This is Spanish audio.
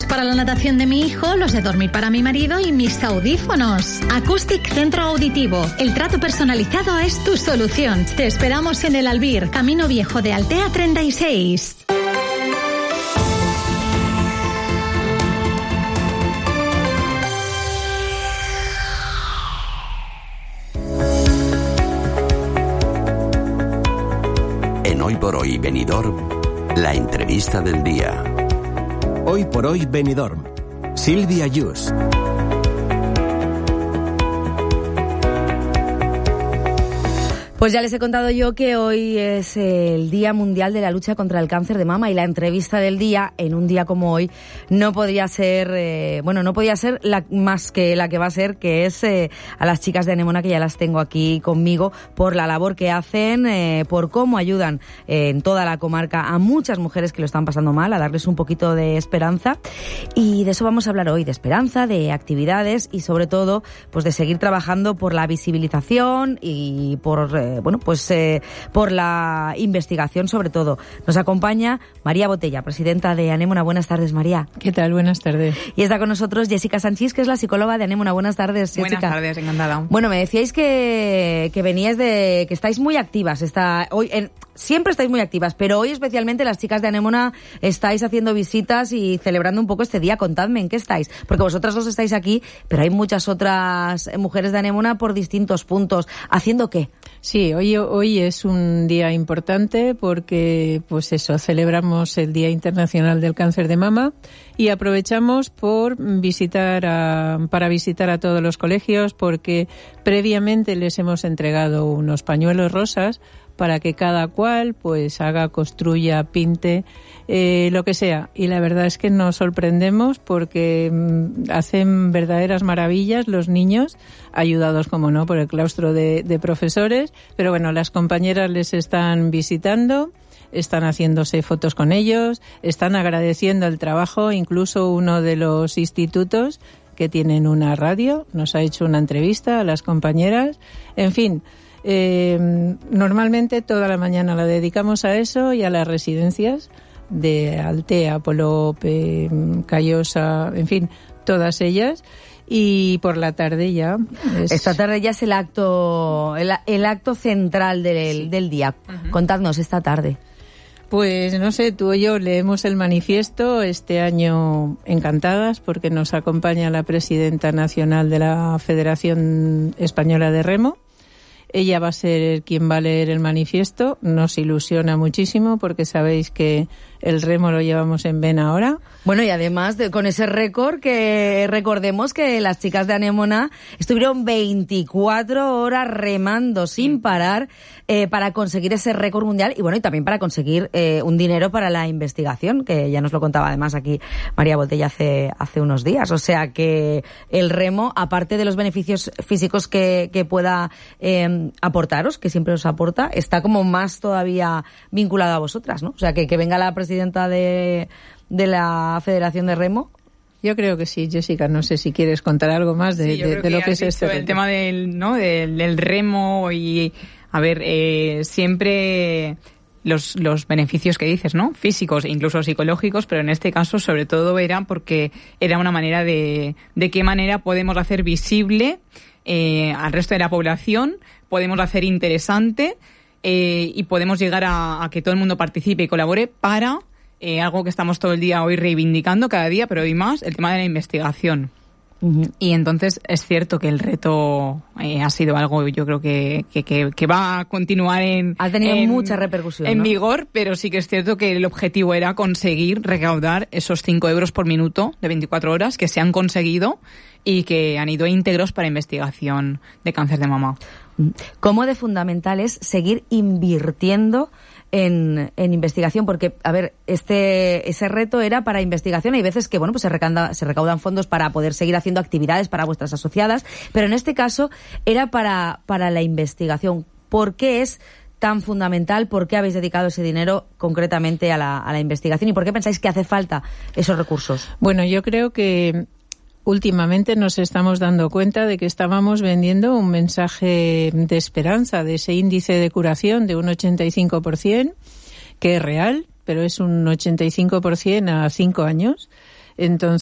para la natación de mi hijo, los de dormir para mi marido y mis audífonos. Acoustic Centro Auditivo. El trato personalizado es tu solución. Te esperamos en el Albir, Camino Viejo de Altea 36. En Hoy por Hoy Benidorm, la entrevista del día. Hoy por Hoy Benidorm, Silvia Yus. Pues ya les he contado yo que hoy es el Día Mundial de la Lucha contra el Cáncer de Mama, y la entrevista del día, en un día como hoy, no podía ser, no podía ser más que la que va a ser, que es a las chicas de Anémona, que ya las tengo aquí conmigo, por la labor que hacen, por cómo ayudan en toda la comarca a muchas mujeres que lo están pasando mal, a darles un poquito de esperanza. Y de eso vamos a hablar hoy, de esperanza, de actividades y sobre todo pues de seguir trabajando por la visibilización y por por la investigación sobre todo. Nos acompaña María Botella, presidenta de Anémona. Buenas tardes, María. ¿Qué tal? Buenas tardes. Y está con nosotros Jessica Sanchís, que es la psicóloga de Anémona. Buenas tardes, Jessica. Buenas tardes, encantada. Bueno, me decíais que veníais que estáis muy activas. Siempre estáis muy activas, pero hoy especialmente las chicas de Anémona estáis haciendo visitas y celebrando un poco este día. Contadme, ¿en qué estáis? Porque vosotras dos estáis aquí, pero hay muchas otras mujeres de Anémona por distintos puntos. ¿Haciendo qué? Sí, hoy es un día importante porque, celebramos el Día Internacional del Cáncer de Mama y aprovechamos para visitar a todos los colegios, porque previamente les hemos entregado unos pañuelos rosas para que cada cual construya, pinte, lo que sea. Y la verdad es que nos sorprendemos porque hacen verdaderas maravillas los niños, ayudados, como no, por el claustro de profesores. Pero bueno, las compañeras les están visitando, están haciéndose fotos con ellos, están agradeciendo el trabajo. Incluso uno de los institutos, que tienen una radio, nos ha hecho una entrevista a las compañeras. En fin, normalmente toda la mañana la dedicamos a eso y a las residencias de Altea, Polop, Callosa, en fin, todas ellas. Y por la tarde ya Esta tarde ya es el acto central del día. Uh-huh. Contadnos esta tarde. Pues no sé, tú y yo leemos el manifiesto este año encantadas, porque nos acompaña la presidenta nacional de la Federación Española de Remo. Ella va a ser quien va a leer el manifiesto. Nos ilusiona muchísimo porque sabéis que el remo lo llevamos en vena ahora. Bueno, y además con ese récord, que recordemos que las chicas de Anémona estuvieron 24 horas remando sin parar para conseguir ese récord mundial y también para conseguir un dinero para la investigación, que ya nos lo contaba además aquí María Botella hace unos días. O sea que el remo, aparte de los beneficios físicos que pueda aportaros, que siempre os aporta, está como más todavía vinculado a vosotras, ¿no? O sea que venga la presidenta de la Federación de Remo. Yo creo que sí, Jessica, no sé si quieres contar algo más de lo que es esto. El tema del remo y, a ver, siempre los beneficios que dices, ¿no? Físicos, incluso psicológicos, pero en este caso sobre todo era porque era una manera de qué manera podemos hacer visible al resto de la población, podemos hacer interesante y podemos llegar a que todo el mundo participe y colabore para algo que estamos todo el día hoy reivindicando cada día, pero hoy más, el tema de la investigación. Uh-huh. Y entonces es cierto que el reto ha sido algo, yo creo que va a continuar ha tenido mucha repercusión, en ¿no? vigor, pero sí que es cierto que el objetivo era conseguir recaudar esos 5 euros por minuto de 24 horas que se han conseguido y que han ido íntegros para investigación de cáncer de mama. ¿Cómo de fundamental es seguir invirtiendo en investigación? Porque, a ver, ese reto era para investigación. Hay veces que, se recaudan fondos para poder seguir haciendo actividades para vuestras asociadas, pero en este caso era para la investigación. ¿Por qué es tan fundamental? ¿Por qué habéis dedicado ese dinero concretamente a la investigación? ¿Y por qué pensáis que hace falta esos recursos? Bueno, yo creo que últimamente nos estamos dando cuenta de que estábamos vendiendo un mensaje de esperanza, de ese índice de curación de un 85%, que es real, pero es un 85% a 5 años. Entonces,